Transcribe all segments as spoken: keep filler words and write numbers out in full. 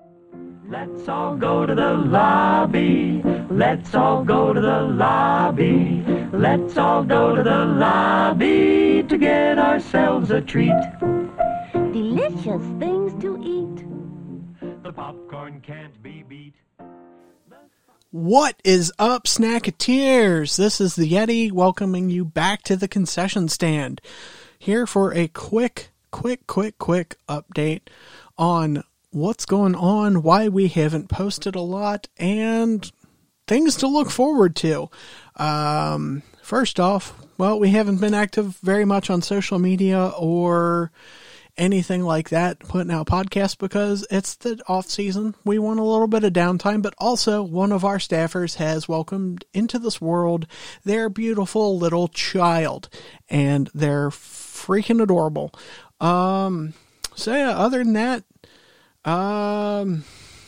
Let's all go to the lobby. Let's all go to the lobby. Let's all go to the lobby to get ourselves a treat. Delicious things to eat. The popcorn can't be beat. What is up, Snacketeers? This is the Yeti welcoming you back to the concession stand. Here for a quick, quick, quick, quick update on what's going on, why we haven't posted a lot, and things to look forward to. Um, first off, well, we haven't been active very much on social media or anything like that, putting out podcasts because it's the off season. We want a little bit of downtime, but also one of our staffers has welcomed into this world their beautiful little child, and they're freaking adorable. Um, so yeah, other than that, um,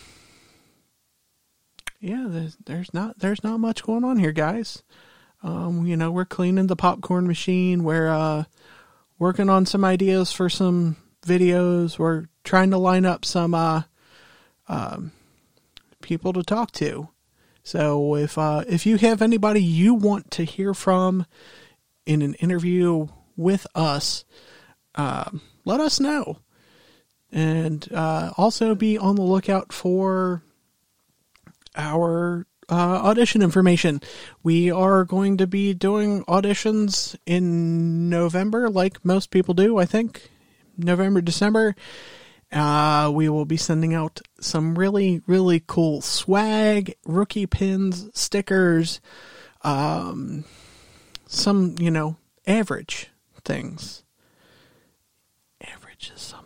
yeah, there's, there's not, there's not much going on here, guys. Um, you know, we're cleaning the popcorn machine. We're, uh, working on some ideas for some videos. We're trying to line up some, uh, um, people to talk to. So if, uh, if you have anybody you want to hear from in an interview with us, um, let us know. And uh, also be on the lookout for our uh, audition information. We are going to be doing auditions in November, like most people do, I think. November, December. Uh, we will be sending out some really, really cool swag, rookie pins, stickers, um, some, you know, average things. Average is something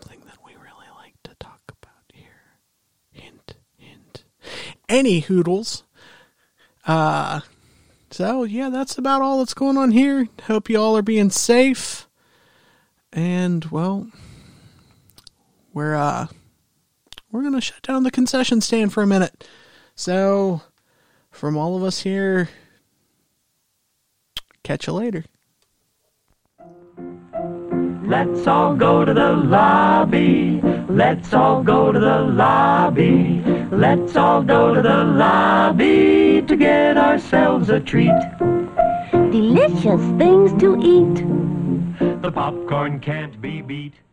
any hoodles. Uh, so yeah, that's about all that's going on here. Hope you all are being safe. And well, we're, uh, we're going to shut down the concession stand for a minute. So from all of us here, catch you later. Let's all go to the lobby. Let's all go to the lobby. Let's all go to the lobby to get ourselves a treat. Delicious things to eat. The popcorn can't be beat.